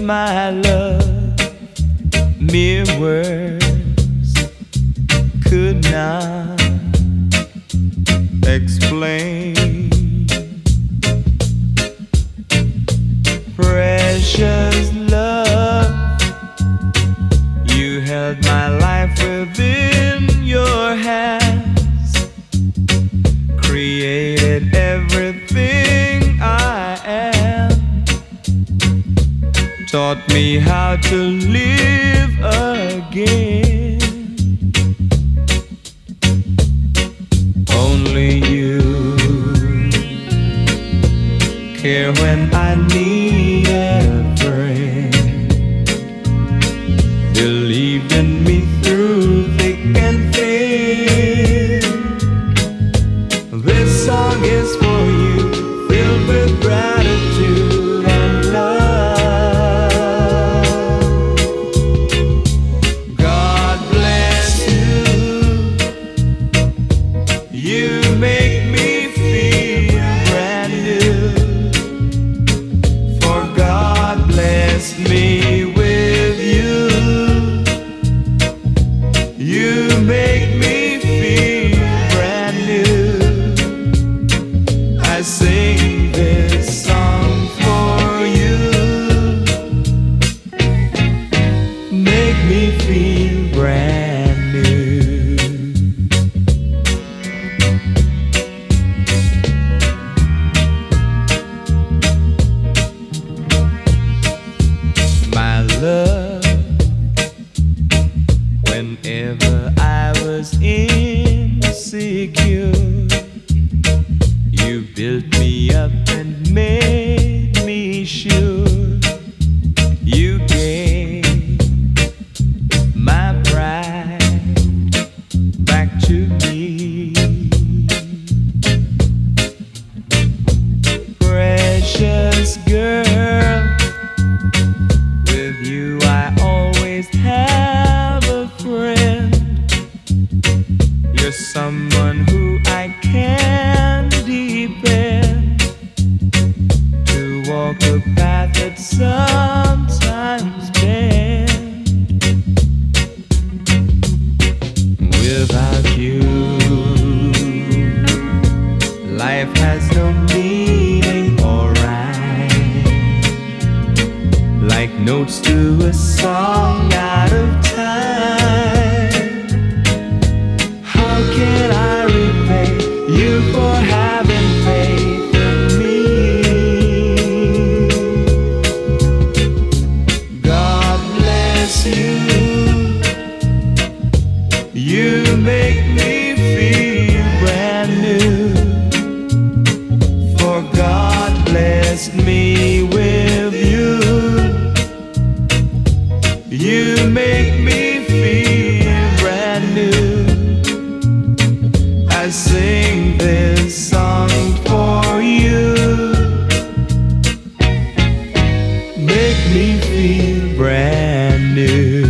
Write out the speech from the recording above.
my love, mere words could not explain. Precious love, you held my life within your hands, created everything I am, taught me how to live again. Only you care when I need a friend, believed in me through thick and thin. This song is for you, filled with gratitude and love. God bless you, you make me feel brand new. For God blessed me with you, you make me feel brand new. I sing this song for you, make me feel brand new. My love, whenever I was insecure, you built me up and made me sure. You gave my pride back to me. Precious girl, with you I always have a friend. You're someone who I can depend, to walk a path that sometimes bends. Without you, life has no meaning or rhyme, like notes to a song out of time. How can I repay you for having faith in me? God bless you, you make me feel brand new. For God blessed me with you, you make me feel brand new. I sing this song for you, make me feel brand new.